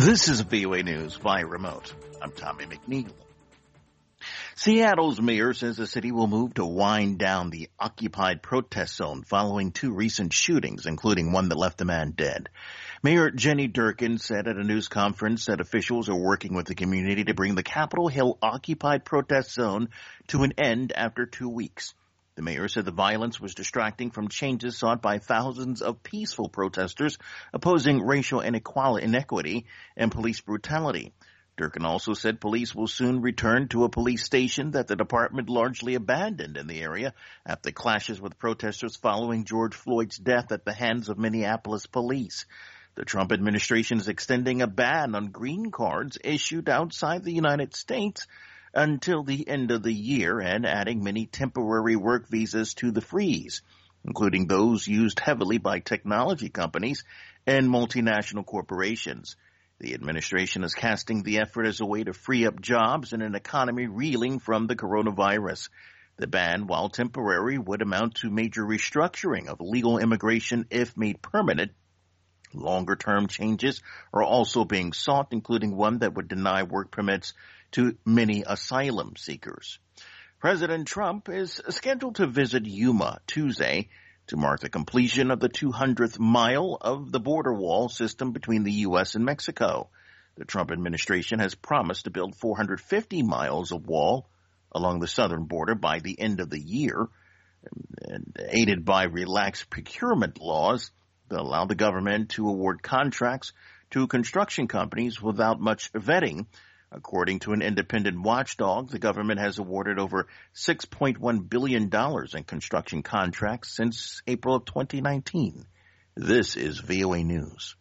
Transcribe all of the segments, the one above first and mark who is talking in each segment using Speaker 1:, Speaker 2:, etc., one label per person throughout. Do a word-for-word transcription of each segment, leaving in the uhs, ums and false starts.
Speaker 1: This is V O A News via remote. I'm Tommy McNeil. Seattle's mayor says the city will move to wind down the occupied protest zone following two recent shootings, including one that left a man dead. Mayor Jenny Durkin said at a news conference that officials are working with the community to bring the Capitol Hill occupied protest zone to an end after two weeks. The mayor said the violence was distracting from changes sought by thousands of peaceful protesters opposing racial inequality and police brutality. Durkin also said police will soon return to a police station that the department largely abandoned in the area after clashes with protesters following George Floyd's death at the hands of Minneapolis police. The Trump administration is extending a ban on green cards issued outside the United States until the end of the year and adding many temporary work visas to the freeze, including those used heavily by technology companies and multinational corporations. The administration is casting the effort as a way to free up jobs in an economy reeling from the coronavirus. The ban, while temporary, would amount to major restructuring of legal immigration if made permanent. Longer-term changes are also being sought, including one that would deny work permits to many asylum seekers. President Trump is scheduled to visit Yuma Tuesday to mark the completion of the two hundredth mile of the border wall system between the U S and Mexico. The Trump administration has promised to build four hundred fifty miles of wall along the southern border by the end of the year, and aided by relaxed procurement laws that allow the government to award contracts to construction companies without much vetting. According to an independent watchdog, the government has awarded over six point one billion dollars in construction contracts since April of twenty nineteen. This is V O A News.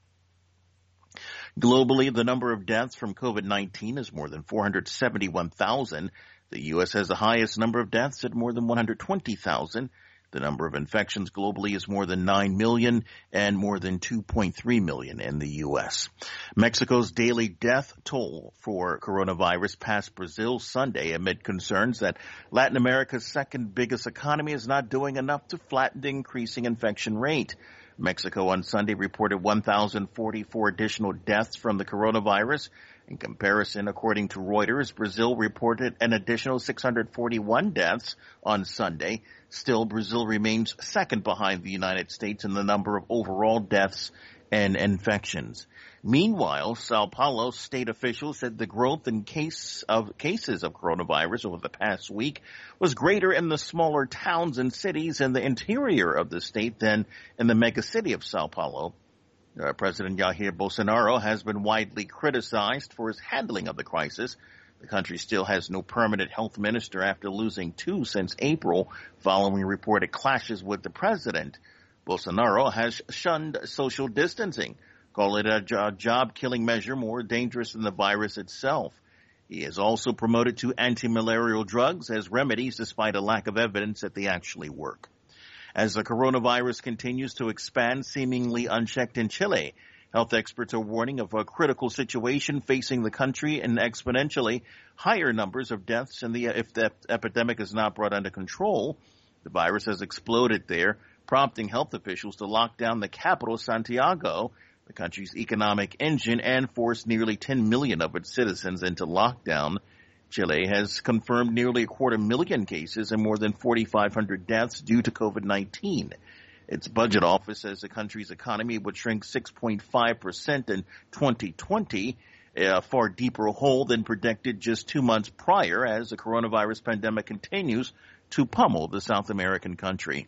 Speaker 1: Globally, the number of deaths from COVID nineteen is more than four hundred seventy-one thousand. The U S has the highest number of deaths at more than one hundred twenty thousand. The number of infections globally is more than nine million and more than two point three million in the U S. Mexico's daily death toll for coronavirus passed Brazil Sunday amid concerns that Latin America's second biggest economy is not doing enough to flatten the increasing infection rate. Mexico on Sunday reported one thousand forty-four additional deaths from the coronavirus. In comparison, according to Reuters, Brazil reported an additional six hundred forty-one deaths on Sunday. Still, Brazil remains second behind the United States in the number of overall deaths and infections. Meanwhile, Sao Paulo state officials said the growth in case of cases of coronavirus over the past week was greater in the smaller towns and cities in the interior of the state than in the megacity of Sao Paulo. Uh, President Jair Bolsonaro has been widely criticized for his handling of the crisis. The country still has no permanent health minister after losing two since April following reported clashes with the president. Bolsonaro has shunned social distancing, calling it a job-killing measure more dangerous than the virus itself. He has also promoted two anti-malarial drugs as remedies despite a lack of evidence that they actually work. As the coronavirus continues to expand seemingly unchecked in Chile, health experts are warning of a critical situation facing the country and exponentially higher numbers of deaths in the, if the epidemic is not brought under control. The virus has exploded there, prompting health officials to lock down the capital, Santiago, the country's economic engine, and force nearly ten million of its citizens into lockdown. Chile has confirmed nearly a quarter million cases and more than forty-five hundred deaths due to COVID nineteen. Its budget office says the country's economy would shrink six point five percent in twenty twenty, a far deeper hole than predicted just two months prior as the coronavirus pandemic continues to pummel the South American country.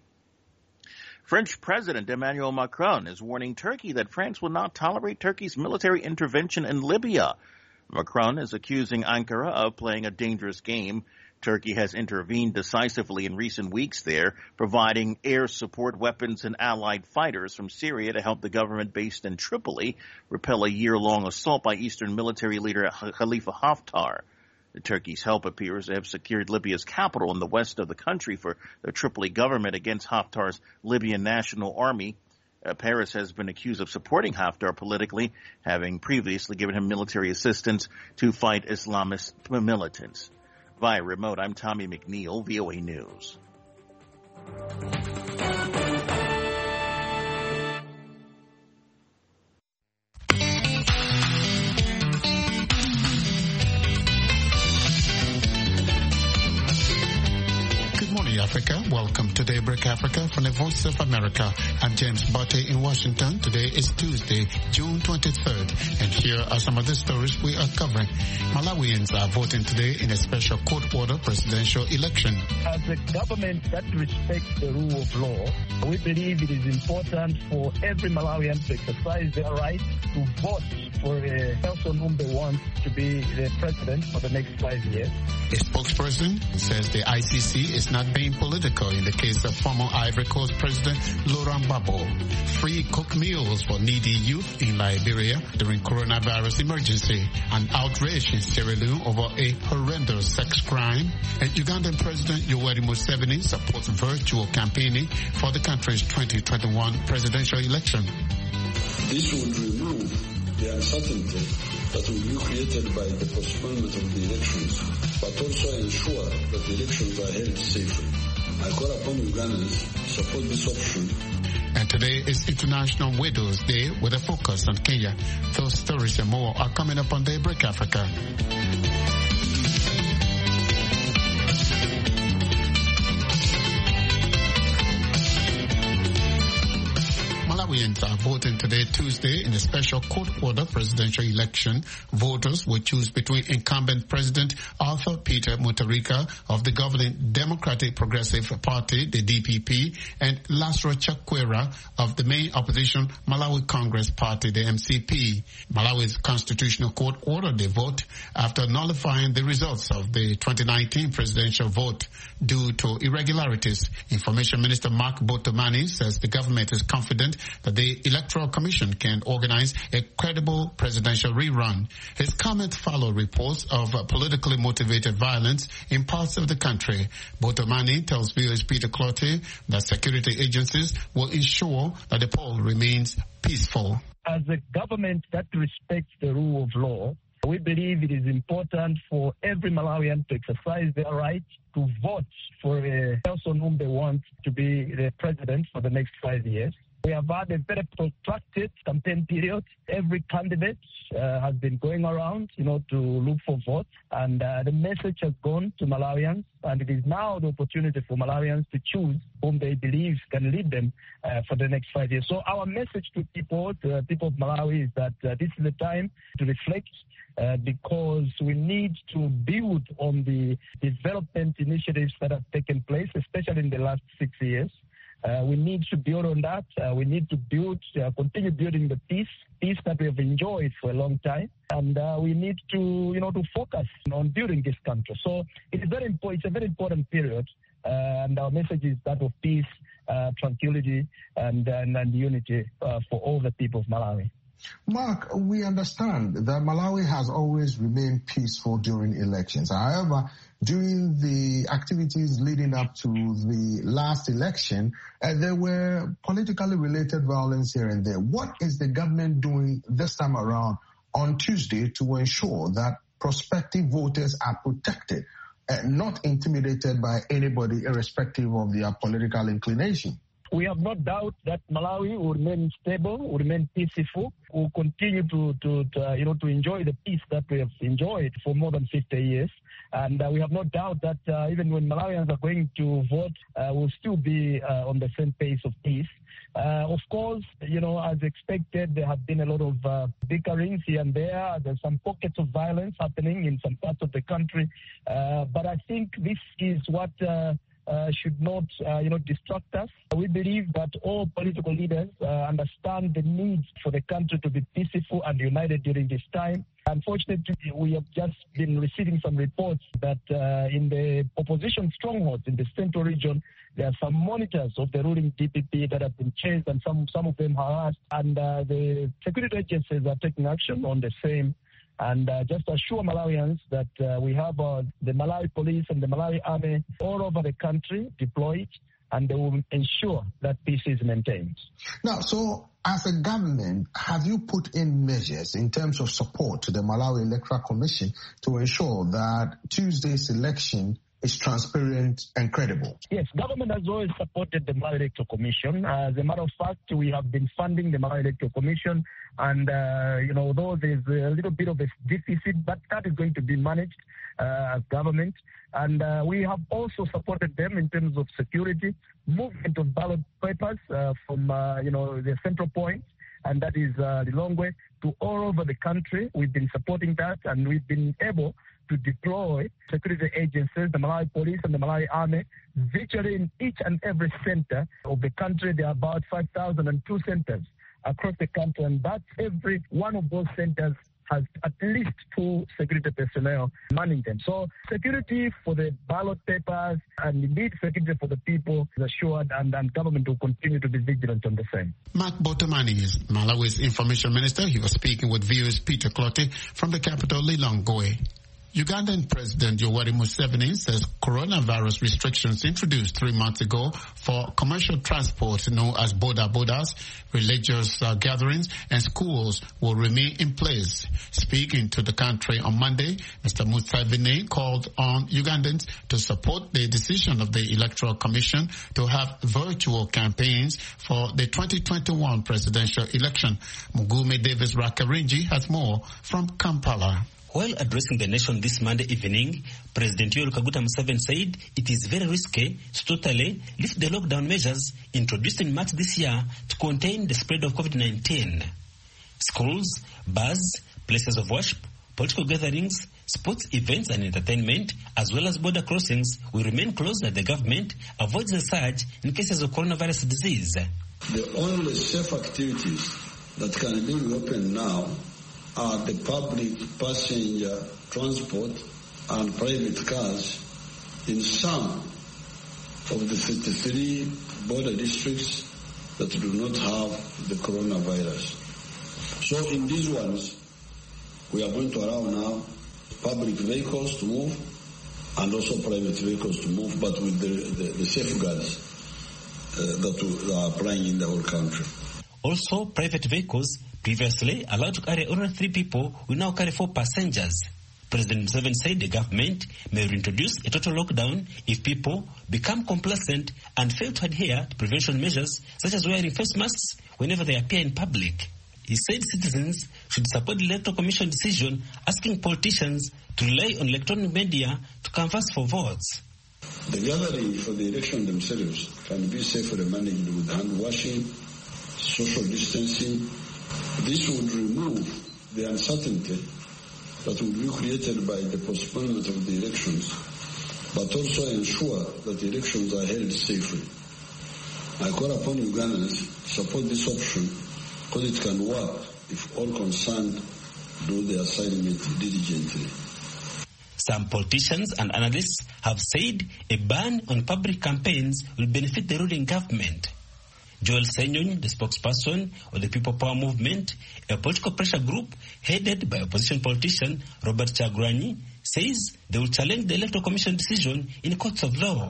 Speaker 1: French President Emmanuel Macron is warning Turkey that France will not tolerate Turkey's military intervention in Libya. Macron is accusing Ankara of playing a dangerous game. Turkey has intervened decisively in recent weeks there, providing air support weapons and allied fighters from Syria to help the government based in Tripoli repel a year-long assault by Eastern military leader Khalifa Haftar. The Turkey's help appears to have secured Libya's capital in the west of the country for the Tripoli government against Haftar's Libyan National Army. Uh, Paris has been accused of supporting Haftar politically, having previously given him military assistance to fight Islamist militants. Via remote, I'm Tommy McNeil, V O A News.
Speaker 2: Africa. Welcome to Daybreak Africa from the Voice of America. I'm James Botte in Washington. Today is Tuesday, June twenty-third, and here are some of the stories we are covering. Malawians are voting today in a special court order presidential election.
Speaker 3: As a government that respects the rule of law, we believe it is important for every Malawian to exercise their right to vote for a person whom they want to be the president for the next five years.
Speaker 2: A spokesperson says the I C C is not being political in the case of former Ivory Coast President Laurent Gbagbo. Free cooked meals for needy youth in Liberia during coronavirus emergency. An outrage in Sierra Leone over a horrendous sex crime. And Ugandan President Yoweri Museveni supports virtual campaigning for the country's twenty twenty-one presidential election.
Speaker 4: This would remove the uncertainty that will be created by the postponement of the elections, but also ensure that the elections are held safely. I call upon Ugandans to support this option.
Speaker 2: And today is International Widows Day with a focus on Kenya. Those stories and more are coming up on Daybreak Africa. Malawians are voting today, Tuesday, in a special court order presidential election. Voters will choose between incumbent President Arthur Peter Mutharika of the governing Democratic Progressive Party, the D P P, and Lazarus Chakwera of the main opposition Malawi Congress Party, the M C P. Malawi's Constitutional Court ordered the vote after nullifying the results of the twenty nineteen presidential vote due to irregularities. Information Minister Mark Botomani says the government is confident that the Electoral Commission can organize a credible presidential rerun. His comment followed reports of uh, politically motivated violence in parts of the country. Botomani tells V O A's Peter Clottey that security agencies will ensure that the poll remains peaceful.
Speaker 3: As a government that respects the rule of law, we believe it is important for every Malawian to exercise their right to vote for a person whom they want to be the president for the next five years. We have had a very protracted campaign period. Every candidate uh, has been going around, you know, to look for votes. And uh, the message has gone to Malawians. And it is now the opportunity for Malawians to choose whom they believe can lead them uh, for the next five years. So our message to people, to the people of Malawi, is that uh, this is the time to reflect uh, because we need to build on the development initiatives that have taken place, especially in the last six years. Uh, we need to build on that. Uh, we need to build, uh, continue building the peace, peace that we have enjoyed for a long time. And uh, we need to, you know, to focus on building this country. So it is very important. It's a very important period. Uh, and our message is that of peace, uh, tranquility, and, and, and unity uh, for all the people of Malawi.
Speaker 5: Mark, we understand that Malawi has always remained peaceful during elections. However, during the activities leading up to the last election, uh, there were politically related violence here and there. What is the government doing this time around on Tuesday to ensure that prospective voters are protected, uh, not intimidated by anybody irrespective of their political inclination?
Speaker 3: We have no doubt that Malawi will remain stable, will remain peaceful, will continue to, to, to uh, you know, to enjoy the peace that we have enjoyed for more than fifty years. And uh, we have no doubt that uh, even when Malawians are going to vote, uh, we'll still be uh, on the same pace of peace. Uh, of course, you know, as expected, there have been a lot of uh, bickerings here and there. There's some pockets of violence happening in some parts of the country. Uh, but I think this is what uh, Uh, should not, uh, you know, distract us. We believe that all political leaders uh, understand the need for the country to be peaceful and united during this time. Unfortunately, we have just been receiving some reports that uh, in the opposition strongholds in the central region, there are some monitors of the ruling D P P that have been chased and some, some of them harassed. And uh, the security agencies are taking action on the same. And uh, just assure Malawians that uh, we have uh, the Malawi police and the Malawi army all over the country deployed, and they will ensure that peace is maintained.
Speaker 5: Now, so as a government, have you put in measures in terms of support to the Malawi Electoral Commission to ensure that Tuesday's election is transparent and credible?
Speaker 3: Yes, government has always supported the Malawi Electoral Commission. Uh, as a matter of fact, we have been funding the Malawi Electoral Commission, and uh, you know, although there's a little bit of a deficit, but that is going to be managed uh, as government. And uh, we have also supported them in terms of security, movement of ballot papers uh, from uh, you know the central point, and that is uh, Lilongwe, to all over the country. We've been supporting that, and we've been able to deploy security agencies, the Malawi Police and the Malawi Army, virtually in each and every center of the country. There are about five thousand two centers across the country, and that's every one of those centers has at least two security personnel manning them. So security for the ballot papers and indeed security for the people is assured, and, and government will continue to be vigilant on the same.
Speaker 2: Mark Botomani is Malawi's information minister. He was speaking with V O A's Peter Clottey from the capital, Lilongwe. Ugandan President Yoweri Museveni says coronavirus restrictions introduced three months ago for commercial transport known as boda bodas, religious uh, gatherings, and schools will remain in place. Speaking to the country on Monday, Mister Museveni called on Ugandans to support the decision of the Electoral Commission to have virtual campaigns for the twenty twenty-one presidential election. Mugume Davis Rakarinji has more from Kampala.
Speaker 6: While addressing the nation this Monday evening, President Yoweri Kaguta Museveni said it is very risky to totally lift the lockdown measures introduced in March this year to contain the spread of COVID nineteen. Schools, bars, places of worship, political gatherings, sports events and entertainment, as well as border crossings, will remain closed as the government avoids a surge in cases of coronavirus disease.
Speaker 4: The only safe activities that can be reopened now are the public passenger transport and private cars in some of the thirty-three border districts that do not have the coronavirus. So in these ones, we are going to allow now public vehicles to move and also private vehicles to move, but with the, the, the safeguards uh, that are applying in the whole country.
Speaker 6: Also, private vehicles previously allowed to carry only three people will now carry four passengers. President Museveni said the government may reintroduce a total lockdown if people become complacent and fail to adhere to prevention measures such as wearing face masks whenever they appear in public. He said citizens should support the Electoral Commission decision asking politicians to rely on electronic media to canvass for votes.
Speaker 4: The gathering for the election themselves can be safely managed with hand washing, social distancing. This would remove the uncertainty that would be created by the postponement of the elections, but also ensure that the elections are held safely. I call upon Ugandans to support this option because it can work if all concerned do their assignment diligently.
Speaker 6: Some politicians and analysts have said a ban on public campaigns will benefit the ruling government. Joel Senyonyi, the spokesperson of the People Power Movement, a political pressure group headed by opposition politician Robert Kyagulanyi, says they will challenge the Electoral Commission decision in courts of law.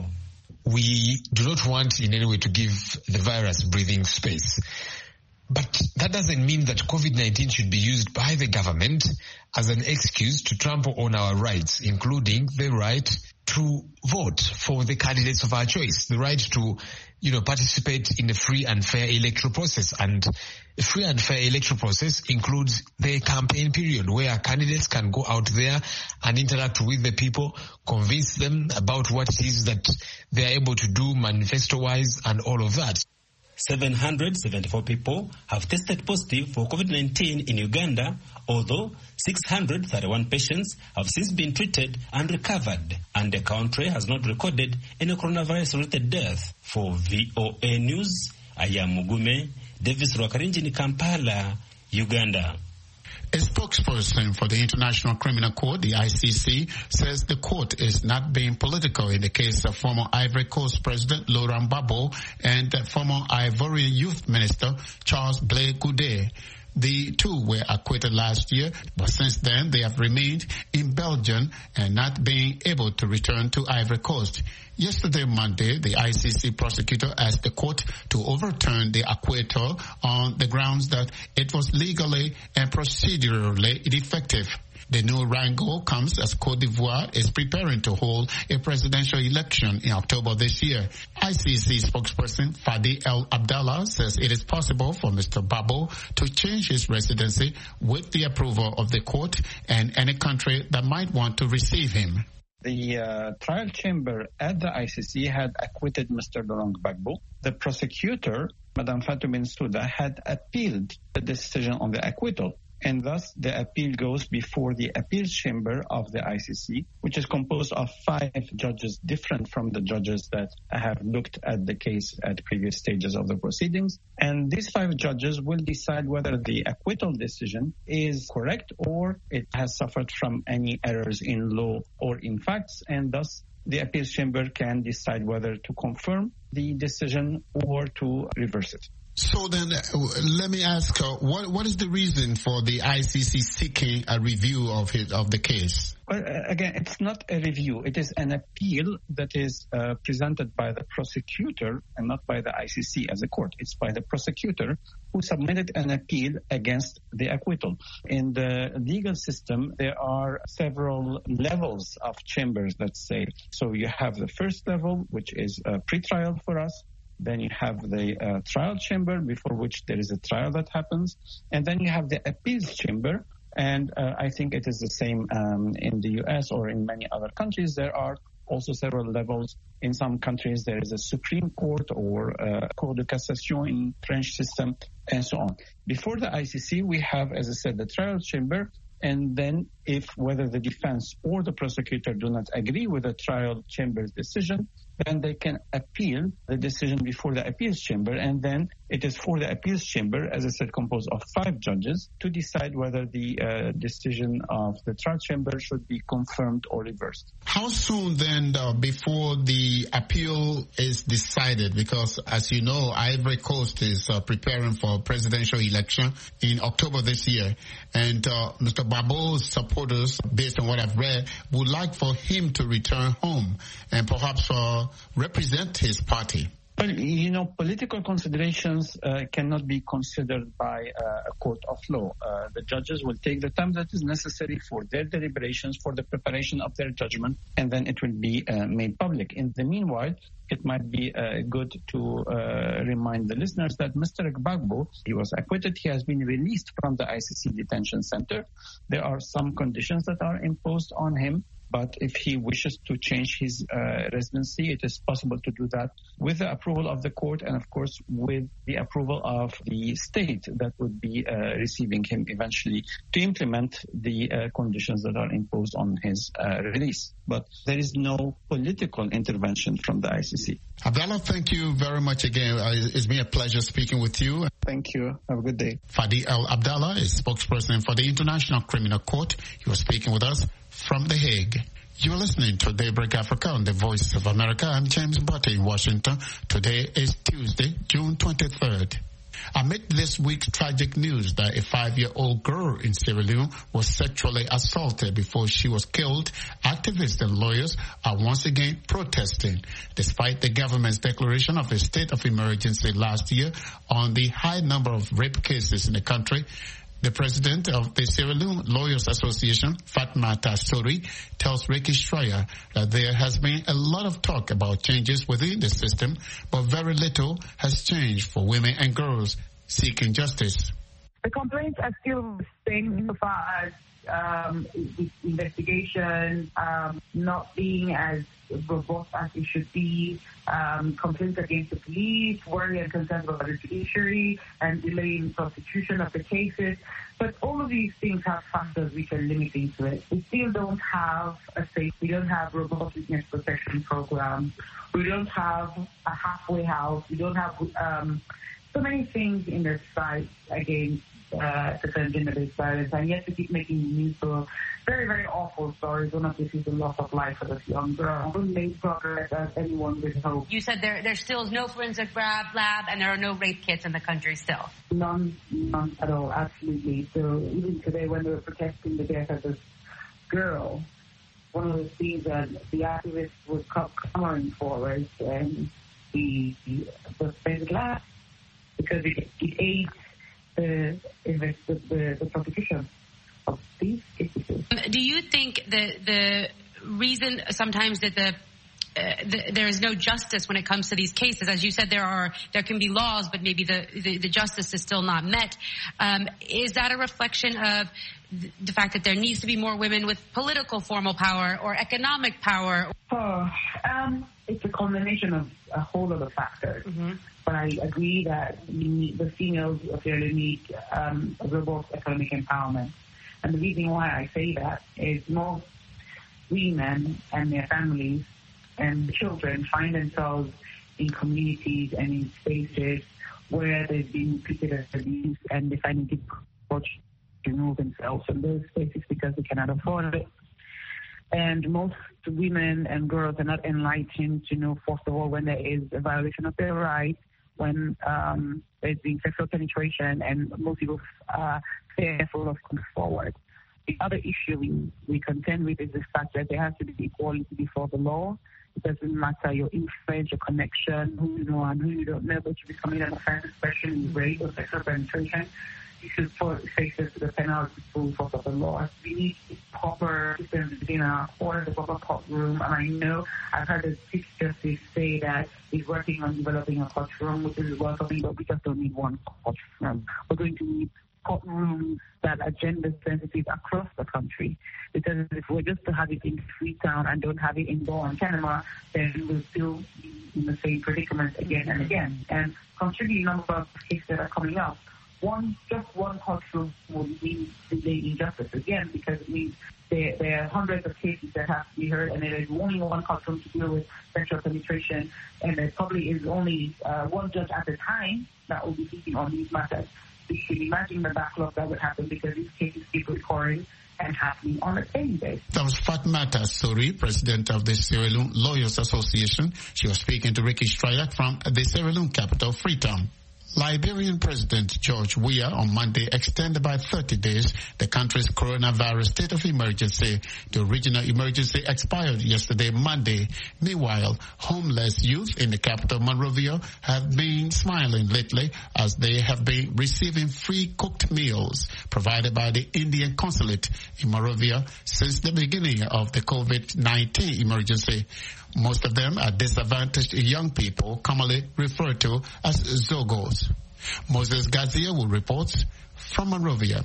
Speaker 7: We do not want in any way to give the virus breathing space. But that doesn't mean that COVID nineteen should be used by the government as an excuse to trample on our rights, including the right to vote for the candidates of our choice, the right to, you know, participate in a free and fair electoral process. And a free and fair electoral process includes the campaign period where candidates can go out there and interact with the people, convince them about what it is that they are able to do manifesto-wise and all of that.
Speaker 6: seven hundred seventy-four people have tested positive for COVID nineteen in Uganda, although six hundred thirty-one patients have since been treated and recovered, and the country has not recorded any coronavirus-related death. For V O A News, I am Mugume Davis Rwakarinji in Kampala, Uganda.
Speaker 2: A spokesperson for the International Criminal Court, the I C C, says the court is not being political in the case of former Ivory Coast President Laurent Gbagbo and former Ivorian Youth Minister Charles Blé Goudé. The two were acquitted last year, but since then they have remained in Belgium and not being able to return to Ivory Coast. Yesterday, Monday, the I C C prosecutor asked the court to overturn the acquittal on the grounds that it was legally and procedurally defective. The new wrangle comes as Cote d'Ivoire is preparing to hold a presidential election in October this year. I C C spokesperson Fadi El Abdallah says it is possible for Mister Gbagbo to change his residency with the approval of the court and any country that might want to receive him.
Speaker 8: The uh, trial chamber at the I C C had acquitted Mister Laurent Gbagbo. The prosecutor, Madame Fatou Bensouda, had appealed the decision on the acquittal. And thus, the appeal goes before the appeals chamber of the I C C, which is composed of five judges different from the judges that have looked at the case at previous stages of the proceedings. And these five judges will decide whether the acquittal decision is correct or it has suffered from any errors in law or in facts. And thus, the appeals chamber can decide whether to confirm the decision or to reverse it.
Speaker 2: So then, uh, let me ask, uh, what what is the reason for the I C C seeking a review of his, of the case?
Speaker 8: Well, uh, again, it's not a review. It is an appeal that is uh, presented by the prosecutor and not by the I C C as a court. It's by the prosecutor who submitted an appeal against the acquittal. In the legal system, there are several levels of chambers, let's say. So you have the first level, which is uh, pre-trial for us. Then you have the uh, trial chamber, before which there is a trial that happens. And then you have the appeals chamber. And uh, I think it is the same um, in the U S or in many other countries. There are also several levels. In some countries, there is a Supreme Court or uh, Cour de Cassation in French system, and so on. Before the I C C, we have, as I said, the trial chamber. And then if whether the defense or the prosecutor do not agree with the trial chamber's decision, then they can appeal the decision before the appeals chamber. And then it is for the appeals chamber, as I said, composed of five judges, to decide whether the uh, decision of the trial chamber should be confirmed or reversed.
Speaker 2: How soon then uh, before the appeal is decided? Because as you know, Ivory Coast is uh, preparing for a presidential election in October this year. And uh, Mister Gbagbo's supporters, based on what I've read, would like for him to return home and perhaps uh, represent his party.
Speaker 8: Well, you know, political considerations uh, cannot be considered by uh, a court of law. Uh, the judges will take the time that is necessary for their deliberations, for the preparation of their judgment, and then it will be uh, made public. In the meanwhile, it might be uh, good to uh, remind the listeners that Mister Gbagbo, he was acquitted. He has been released from the I C C detention center. There are some conditions that are imposed on him. But if he wishes to change his uh, residency, it is possible to do that with the approval of the court and, of course, with the approval of the state that would be uh, receiving him eventually to implement the uh, conditions that are imposed on his uh, release. But there is no political intervention from the I C C.
Speaker 2: Abdallah, thank you very much again. Uh, it's been a pleasure speaking with you.
Speaker 8: Thank you. Have a good day.
Speaker 2: Fadi El Abdallah is spokesperson for the International Criminal Court. He was speaking with us from The Hague. You're listening to Daybreak Africa on the Voice of America. I'm James Butte in Washington. Today is Tuesday, June twenty-third. Amid this week's tragic news that a five-year-old girl in Sierra Leone was sexually assaulted before she was killed, activists and lawyers are once again protesting. Despite the government's declaration of a state of emergency last year on the high number of rape cases in the country, the president of the Sierra Leone Lawyers Association, Fatmata Sori, tells Ricky Schreier that there has been a lot of talk about changes within the system, but very little has changed for women and girls seeking justice.
Speaker 9: The complaints are still the same so far as um, investigation um, not being as robust as it should be, um, complaints against the police, worry and concerns about the judiciary, and delay in prosecution of the cases. But all of these things have factors which are limiting to it. We still don't have a safe, we don't have robust witness protection programs, we don't have a halfway house, we don't have um, so many things in the fight against uh, the gender-based violence, and yet we keep making news for very, very awful stories. One of this is the loss of life for this young girl. We made progress as anyone would hope.
Speaker 10: You said there there still is no forensic lab, lab, and there are no rape kits in the country still.
Speaker 9: None, none at all, absolutely. So even today when they were protesting the death of this girl, one of the things that the activists were clamoring for was um, the, the forensic lab, because it, it aids the, the, the, the prosecution of these cases.
Speaker 10: Do you think that the reason sometimes that the Uh, the, there is no justice when it comes to these cases? As you said, there are there can be laws, but maybe the, the, the justice is still not met. Um, is that a reflection of th- the fact that there needs to be more women with political formal power or economic power?
Speaker 9: Oh, um, it's a combination of a whole lot of factors. Mm-hmm. But I agree that we need, the females clearly need um, a robust economic empowerment. And the reason why I say that is most women and their families and children find themselves in communities and in spaces where they've been repeated abuse, and they find it difficult to remove themselves from those spaces because they cannot afford it. And most women and girls are not enlightened to know, first of all, when there is a violation of their rights, when um, there's been sexual penetration, and most people are fearful of coming forward. The other issue we, we contend with is the fact that there has to be equality before the law. It doesn't matter your influence, your connection, who you know and who you don't know, but you become an offense, especially in rape or sexual penetration. You should face it to the penalty pool for the law. We need proper systems within our court, the proper courtroom. And I know I've heard the Chief Justice say that he's working on developing a courtroom, which is welcoming, but we just don't need one courtroom. We're going to need courtrooms that are gender sensitive across the country. Because if we're just to have it in Freetown and don't have it in Bor and Panama, then we'll still be in the same predicament again and again. And considering the number of cases that are coming up, one just one courtroom would mean delay injustice again, because it means there, there are hundreds of cases that have to be heard, and there is only one courtroom to deal with sexual penetration, and there probably is only uh, one judge at a time that will be speaking on these matters. You can imagine the backlog that would happen because these cases keep recurring and happening on a daily basis.
Speaker 2: That was Fatmata Suri, president of the Sierra Leone Lawyers Association. She was speaking to Ricky Strayak from the Sierra Leone capital, Freetown. Liberian President George Weah on Monday extended by thirty days the country's coronavirus state of emergency. The original emergency expired yesterday, Monday. Meanwhile, homeless youth in the capital, Monrovia, have been smiling lately as they have been receiving free cooked meals provided by the Indian consulate in Monrovia since the beginning of the COVID nineteen emergency. Most of them are disadvantaged young people, commonly referred to as Zogos. Moses Gazia will report from Monrovia.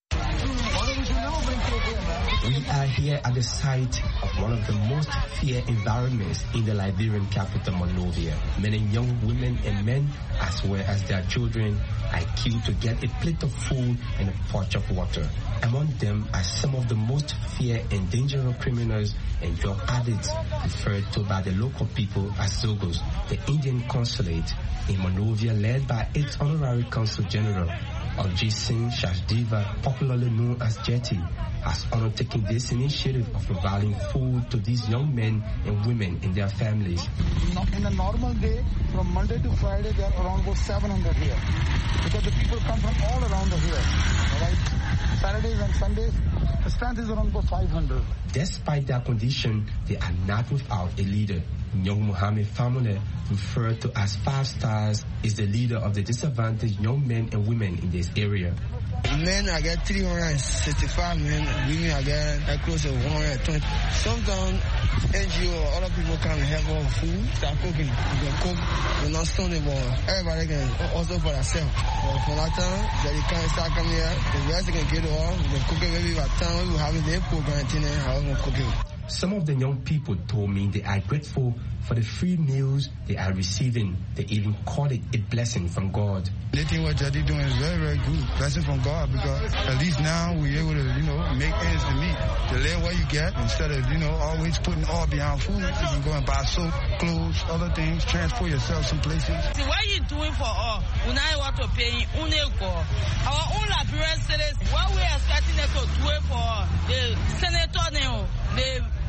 Speaker 11: We are here at the site of one of the most feared environments in the Liberian capital, Monrovia. Many young women and men, as well as their children, are queued to get a plate of food and a pot of water. Among them are some of the most feared and dangerous criminals and drug addicts, referred to by the local people as Zogos. The Indian consulate in Monrovia, led by its honorary consul general, Ajit Singh Shashdeva, popularly known as Jetty, has undertaken this initiative of providing food to these young men and women and their families.
Speaker 12: In a normal day, from Monday to Friday, there are around about seven hundred here, because the people come from all around the here. All right? Saturdays and Sundays, the strength is around about five hundred.
Speaker 11: Despite their condition, they are not without a leader. Young Mohammed Famune, referred to as Five Stars, is the leader of the disadvantaged young men and women in this area.
Speaker 13: Men, I get three hundred sixty-five men. Women, I get close to one hundred twenty. Sometimes N G O or other people come and help us food, start cooking. We can cook, we're not stoned about. Everybody can also for themselves. But for that time, they can't start coming here. The rest they can get off. We can cook it maybe by the time we have their program and how we can cook it.
Speaker 11: Some of the young people told me they are grateful for the free meals they are receiving. They even call it a blessing from God.
Speaker 12: They think what Jadi doing is very, very good. Blessing from God, because at least now we're able to, you know, make ends to meet. To live what you get instead of, you know, always putting all behind food. You can go and buy soap, clothes, other things, transport yourself some places.
Speaker 14: See, what you doing for all? When I want to pay, our own Liberian citizens, what we are starting to do for the senator now, the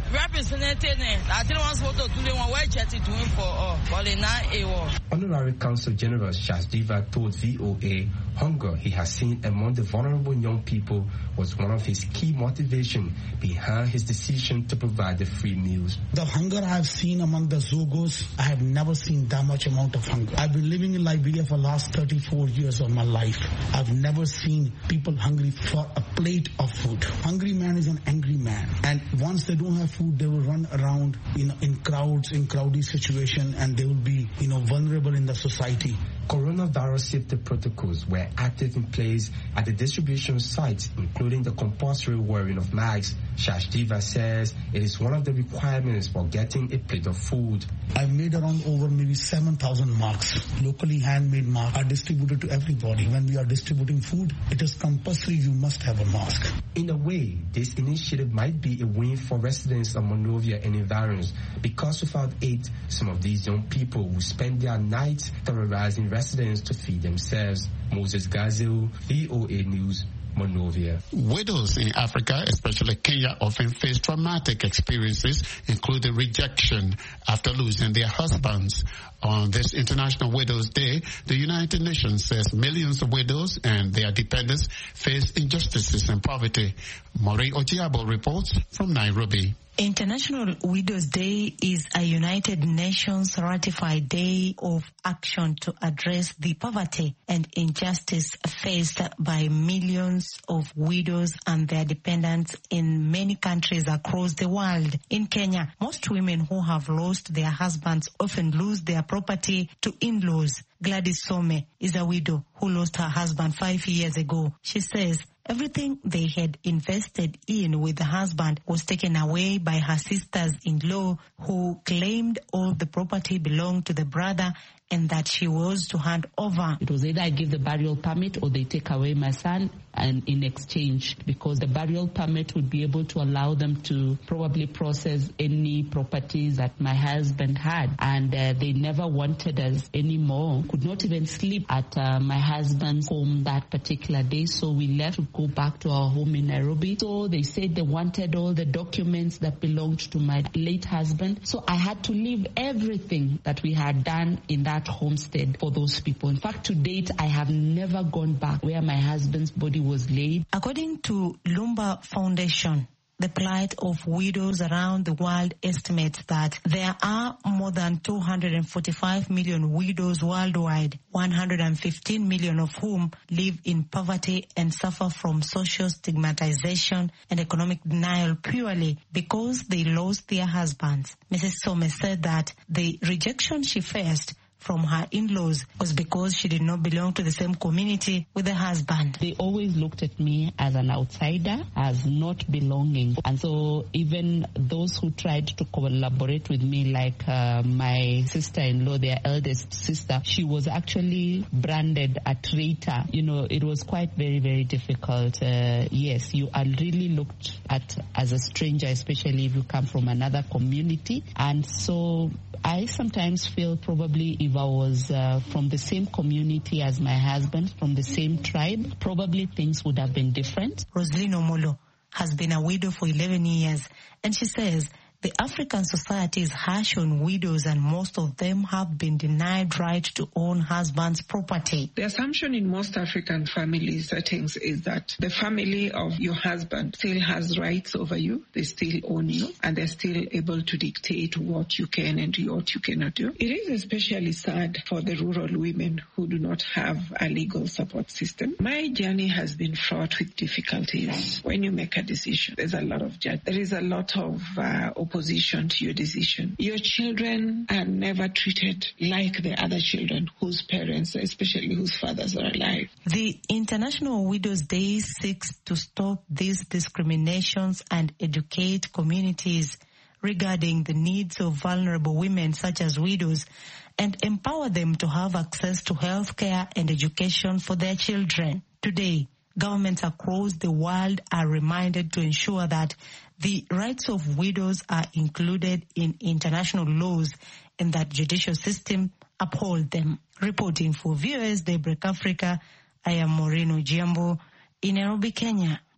Speaker 11: Honorary Counsel General Shashdiva told V O A hunger he has seen among the vulnerable young people was one of his key motivation behind his decision to provide the free meals.
Speaker 15: The hunger I have seen among the Zogos, I have never seen that much amount of hunger. I've been living in Liberia for the last thirty-four years of my life. I've never seen people hungry for a plate of food. Hungry man is an angry man. And once they don't have food, they will run around in, in crowds, in crowded situation, and they will be, you know, vulnerable in the society.
Speaker 11: Coronavirus safety protocols were active in place at the distribution sites, including the compulsory wearing of masks. Shashdiva says it is one of the requirements for getting a plate of food.
Speaker 15: I've made around over maybe seven thousand masks. Locally handmade masks are distributed to everybody. When we are distributing food, it is compulsory you must have a mask.
Speaker 11: In a way, this initiative might be a win for residents of Monrovia and environs, because without it, some of these young people will spend their nights terrorizing residents to feed themselves. Moses Gazil, V O A News, Monrovia.
Speaker 2: Widows in Africa, especially Kenya, often face traumatic experiences, including rejection after losing their husbands. On this International Widows Day, the United Nations says millions of widows and their dependents face injustices and poverty. Maureen Ojiabo reports from Nairobi.
Speaker 16: International Widows Day is a United Nations ratified day of action to address the poverty and injustice faced by millions of widows and their dependents in many countries across the world. In Kenya, most women who have lost their husbands often lose their property to in-laws. Gladys Some is a widow who lost her husband five years ago. She says everything they had invested in with the husband was taken away by her sisters-in-law, who claimed all the property belonged to the brother and that she was to hand over.
Speaker 17: It was either I give the burial permit or they take away my son, and in exchange, because the burial permit would be able to allow them to probably process any properties that my husband had, and uh, they never wanted us anymore. Could not even sleep at uh, my husband's home that particular day, so we left to go back to our home in Nairobi. So they said they wanted all the documents that belonged to my late husband, so I had to leave everything that we had done in that homestead for those people. In fact, to date, I have never gone back where my husband's body was laid.
Speaker 16: According to Lumba Foundation, the plight of widows around the world estimates that there are more than two hundred forty-five million widows worldwide, one hundred fifteen million of whom live in poverty and suffer from social stigmatization and economic denial purely because they lost their husbands. Missus Some said that the rejection she faced from her in-laws was because she did not belong to the same community with her husband.
Speaker 17: They always looked at me as an outsider, as not belonging. And so even those who tried to collaborate with me, like uh, my sister-in-law, their eldest sister, she was actually branded a traitor. You know, it was quite very, very difficult. Uh, yes, you are really looked at as a stranger, especially if you come from another community. And so I sometimes feel probably if I was uh, from the same community as my husband, from the same tribe, probably things would have been different.
Speaker 16: Rosalyn Omolo has been a widow for eleven years, and she says the African society is harsh on widows, and most of them have been denied right to own husband's property.
Speaker 18: The assumption in most African family settings is that the family of your husband still has rights over you, they still own you, and they're still able to dictate what you can and what you cannot do. It is especially sad for the rural women who do not have a legal support system. My journey has been fraught with difficulties. When you make a decision, there's a lot of judgment. There is a lot of uh, opposition to your decision. Your children are never treated like the other children whose parents, especially whose fathers, are alive.
Speaker 16: The International Widows Day seeks to stop these discriminations and educate communities regarding the needs of vulnerable women such as widows, and empower them to have access to health care and education for their children. Today, governments across the world are reminded to ensure that the rights of widows are included in international laws and that judicial system uphold them. Reporting for V O S Daybreak Africa, I am Maureen Ojiambo in Nairobi, Kenya.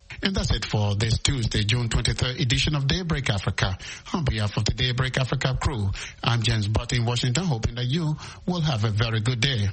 Speaker 2: And that's it for this Tuesday, June twenty-third edition of Daybreak Africa. On behalf of the Daybreak Africa crew, I'm James Butt in Washington, hoping that you will have a very good day.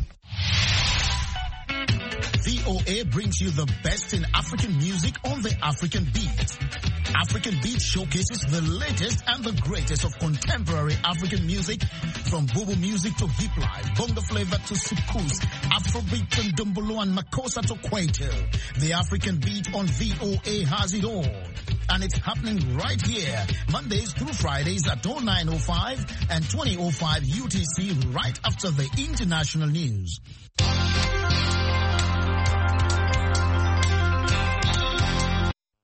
Speaker 19: V O A brings you the best in African music on the African Beat. African Beat showcases the latest and the greatest of contemporary African music, from Bobo music to hip life, bongo flavor to soukous, Afrobeat and Dumbolo and Makossa to Kwaito. The African Beat on V O A has it all. And it's happening right here, Mondays through Fridays at oh nine oh five and twenty oh five U T C, right after the international news.